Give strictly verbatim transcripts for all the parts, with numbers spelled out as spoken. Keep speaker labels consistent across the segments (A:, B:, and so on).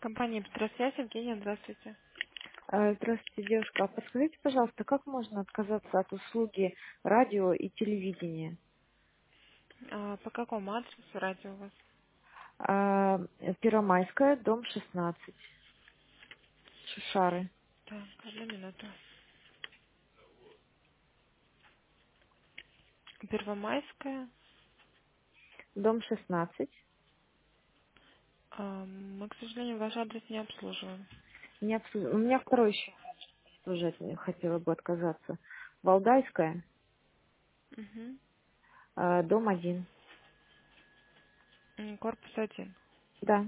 A: Компания «Петросвязь», Евгения, здравствуйте.
B: А, Здравствуйте, девушка. А подскажите, пожалуйста, как можно отказаться от услуги радио и телевидения?
A: А, по какому адресу радио у вас?
B: А, Первомайская, дом шестнадцать, Шишары.
A: Так, одну минуту. Первомайская.
B: Дом шестнадцать.
A: А, мы, к сожалению, ваш адрес не обслуживаем.
B: Не обсуж- У меня второй еще тоже от него хотела бы отказаться. Валдайская,
A: Угу.
B: а, дом один.
A: М, Корпус один.
B: Да.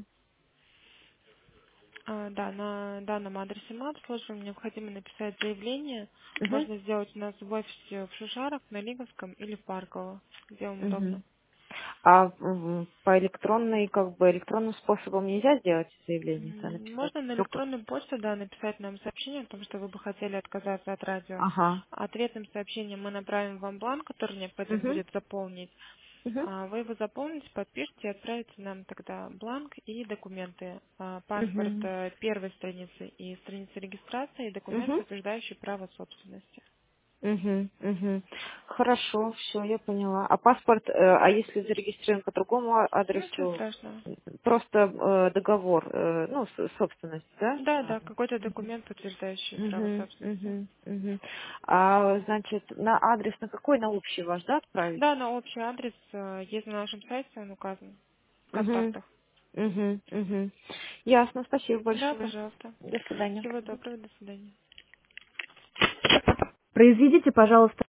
A: А, да, на данном адресе мы обслуживаем. Необходимо написать заявление.
B: Мгм.
A: Можно сделать у нас в офисе в Шишарах, на Лиговском или в Парково, где вам удобно.
B: Мгм. А м, по электронной, как бы электронным способом нельзя сделать заявление-то
A: М,
B: написать?
A: Можно на
B: Только.
A: электронную почту, да, написать нам сообщение о том, что вы бы хотели отказаться от радио.
B: Ага.
A: Ответным сообщением мы направим вам бланк, который необходимо
B: Угу.
A: будет заполнить.
B: Угу.
A: А, Вы его заполните, подпишите и отправите нам тогда бланк и документы. А, Паспорт
B: Угу.
A: э, первой страницы и страницы регистрации, и документ,
B: Угу.
A: подтверждающий право собственности.
B: Угу, угу. Хорошо, все, я поняла. А паспорт, э, а если зарегистрирован по другому а-
A: Ничего
B: адресу,
A: страшного.
B: просто э, договор, э, ну, с- собственность, да?
A: Да, да,
B: Надо.
A: какой-то документ, подтверждающий право
B: Угу,
A: собственности.
B: угу, угу. А, значит, на адрес на какой? На общий ваш, да, отправить?
A: Да, на общий адрес э, есть на нашем сайте, он указан в
B: Угу,
A: контактах.
B: угу, угу. Ясно, спасибо
A: Да,
B: большое.
A: пожалуйста.
B: До свидания.
A: Всего доброго, до свидания.
B: Произведите, пожалуйста,